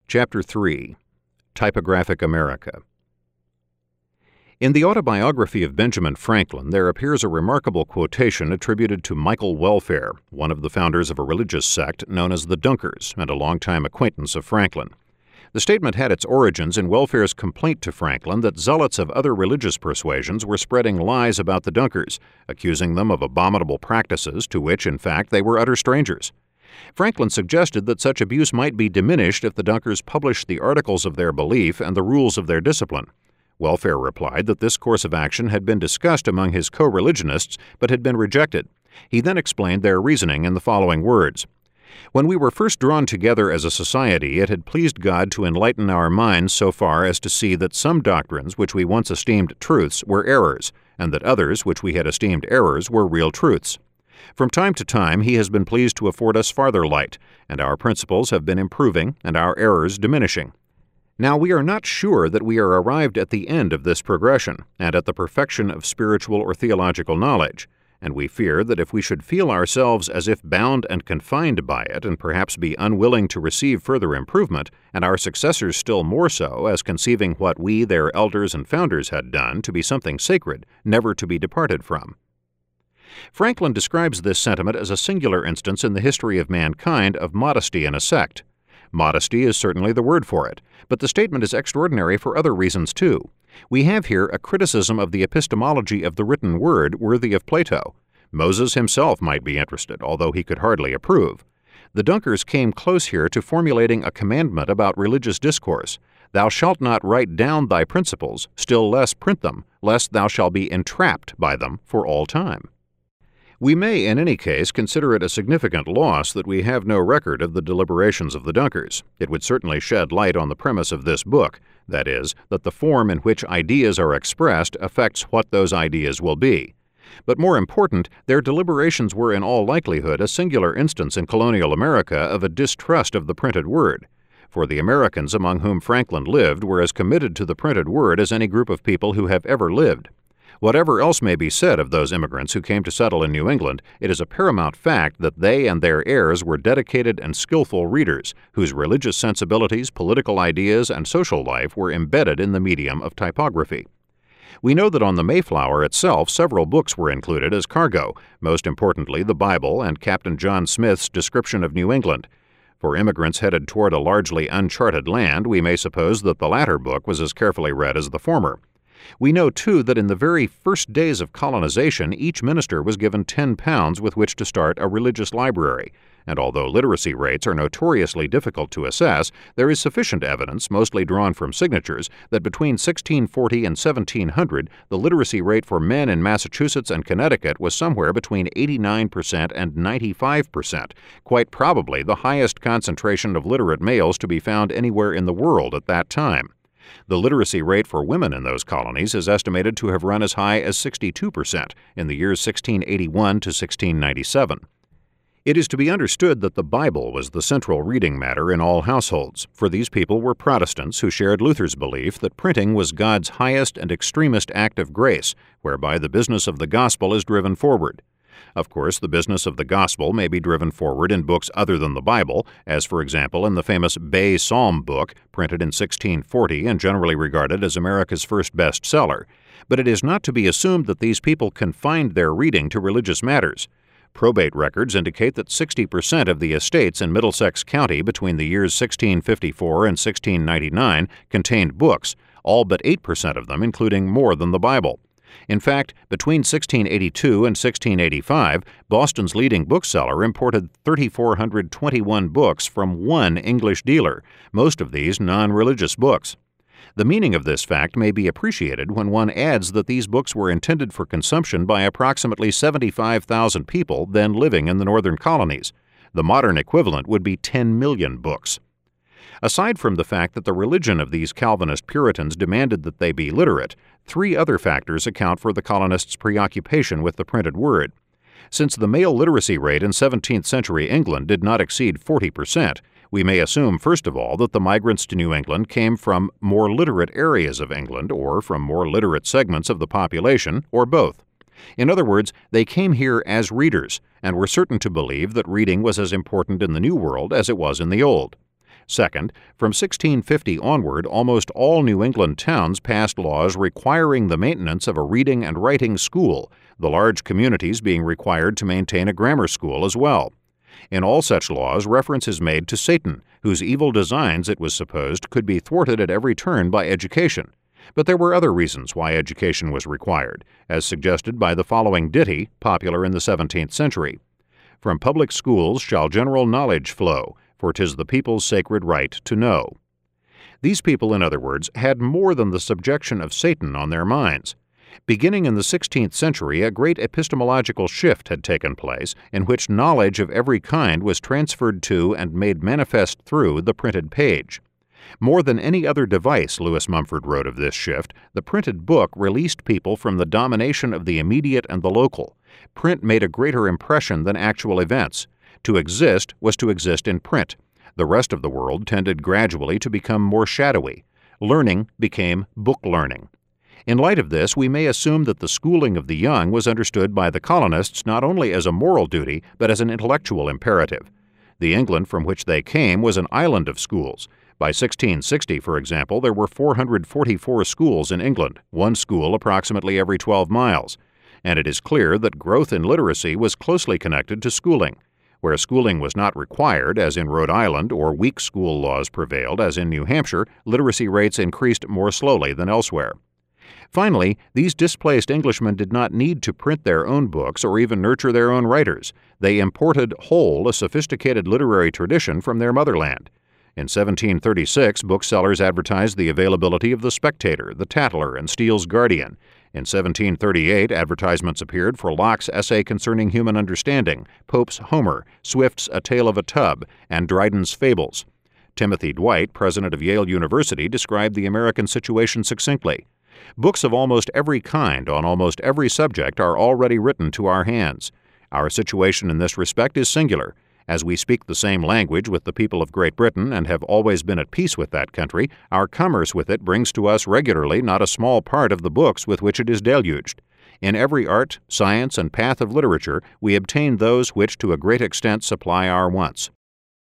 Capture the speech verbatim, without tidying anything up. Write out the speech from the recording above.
Chapter three. Typographic America. In the autobiography of Benjamin Franklin, there appears a remarkable quotation attributed to Michael Welfare, one of the founders of a religious sect known as the Dunkers and a longtime acquaintance of Franklin. The statement had its origins in Welfare's complaint to Franklin that zealots of other religious persuasions were spreading lies about the Dunkers, accusing them of abominable practices to which, in fact, they were utter strangers. Franklin suggested that such abuse might be diminished if the Dunkers published the articles of their belief and the rules of their discipline. Welfare replied that this course of action had been discussed among his co-religionists but had been rejected. He then explained their reasoning in the following words: "When we were first drawn together as a society, it had pleased God to enlighten our minds so far as to see that some doctrines which we once esteemed truths were errors, and that others which we had esteemed errors were real truths. From time to time he has been pleased to afford us farther light, and our principles have been improving and our errors diminishing. Now we are not sure that we are arrived at the end of this progression, and at the perfection of spiritual or theological knowledge, and we fear that if we should feel ourselves as if bound and confined by it, and perhaps be unwilling to receive further improvement, and our successors still more so, as conceiving what we, their elders and founders, had done to be something sacred, never to be departed from." Franklin describes this sentiment as a singular instance in the history of mankind of modesty in a sect. Modesty is certainly the word for it, but the statement is extraordinary for other reasons too. We have here a criticism of the epistemology of the written word worthy of Plato. Moses himself might be interested, although he could hardly approve. The Dunkers came close here to formulating a commandment about religious discourse. "Thou shalt not write down thy principles, still less print them, lest thou shalt be entrapped by them for all time." We may, in any case, consider it a significant loss that we have no record of the deliberations of the Dunkers. It would certainly shed light on the premise of this book, that is, that the form in which ideas are expressed affects what those ideas will be. But more important, their deliberations were in all likelihood a singular instance in colonial America of a distrust of the printed word. For the Americans among whom Franklin lived were as committed to the printed word as any group of people who have ever lived. Whatever else may be said of those immigrants who came to settle in New England, it is a paramount fact that they and their heirs were dedicated and skillful readers, whose religious sensibilities, political ideas, and social life were embedded in the medium of typography. We know that on the Mayflower itself several books were included as cargo, most importantly the Bible and Captain John Smith's description of New England. For immigrants headed toward a largely uncharted land, we may suppose that the latter book was as carefully read as the former. We know, too, that in the very first days of colonization, each minister was given ten pounds with which to start a religious library, and although literacy rates are notoriously difficult to assess, there is sufficient evidence, mostly drawn from signatures, that between sixteen forty and seventeen hundred, the literacy rate for men in Massachusetts and Connecticut was somewhere between eighty-nine percent and ninety-five percent, quite probably the highest concentration of literate males to be found anywhere in the world at that time. The literacy rate for women in those colonies is estimated to have run as high as sixty-two percent in the years sixteen eighty-one to sixteen ninety-seven. It is to be understood that the Bible was the central reading matter in all households, for these people were Protestants who shared Luther's belief that printing was God's highest and extremest act of grace, whereby the business of the gospel is driven forward. Of course, the business of the gospel may be driven forward in books other than the Bible, as for example in the famous Bay Psalm book, printed in sixteen forty and generally regarded as America's first bestseller. But it is not to be assumed that these people confined their reading to religious matters. Probate records indicate that sixty percent of the estates in Middlesex County between the years sixteen fifty-four and sixteen ninety-nine contained books, all but eight percent of them including more than the Bible. In fact, between sixteen eighty-two and sixteen eighty-five, Boston's leading bookseller imported three thousand four hundred twenty-one books from one English dealer, most of these non-religious books. The meaning of this fact may be appreciated when one adds that these books were intended for consumption by approximately seventy-five thousand people then living in the northern colonies. The modern equivalent would be ten million books. Aside from the fact that the religion of these Calvinist Puritans demanded that they be literate, three other factors account for the colonists' preoccupation with the printed word. Since the male literacy rate in seventeenth century England did not exceed forty percent, we may assume, first of all, that the migrants to New England came from more literate areas of England or from more literate segments of the population, or both. In other words, they came here as readers and were certain to believe that reading was as important in the New World as it was in the Old. Second, from sixteen fifty onward, almost all New England towns passed laws requiring the maintenance of a reading and writing school, the large communities being required to maintain a grammar school as well. In all such laws, reference is made to Satan, whose evil designs, it was supposed, could be thwarted at every turn by education. But there were other reasons why education was required, as suggested by the following ditty, popular in the seventeenth century. "From public schools shall general knowledge flow, for 'tis the people's sacred right to know." These people, in other words, had more than the subjection of Satan on their minds. Beginning in the sixteenth century, a great epistemological shift had taken place in which knowledge of every kind was transferred to and made manifest through the printed page. More than any other device, Lewis Mumford wrote of this shift, the printed book released people from the domination of the immediate and the local. Print made a greater impression than actual events. To exist was to exist in print. The rest of the world tended gradually to become more shadowy. Learning became book learning. In light of this, we may assume that the schooling of the young was understood by the colonists not only as a moral duty, but as an intellectual imperative. The England from which they came was an island of schools. By sixteen sixty, for example, there were four hundred forty-four schools in England, one school approximately every twelve miles. And it is clear that growth in literacy was closely connected to schooling. Where schooling was not required, as in Rhode Island, or weak school laws prevailed, as in New Hampshire, literacy rates increased more slowly than elsewhere. Finally, these displaced Englishmen did not need to print their own books or even nurture their own writers. They imported whole a sophisticated literary tradition from their motherland. In seventeen thirty-six, booksellers advertised the availability of The Spectator, The Tatler, and Steele's Guardian. In seventeen thirty-eight, advertisements appeared for Locke's Essay Concerning Human Understanding, Pope's Homer, Swift's A Tale of a Tub, and Dryden's Fables. Timothy Dwight, president of Yale University, described the American situation succinctly. "Books of almost every kind on almost every subject are already written to our hands. Our situation in this respect is singular. As we speak the same language with the people of Great Britain and have always been at peace with that country, our commerce with it brings to us regularly not a small part of the books with which it is deluged. In every art, science, and path of literature we obtain those which to a great extent supply our wants.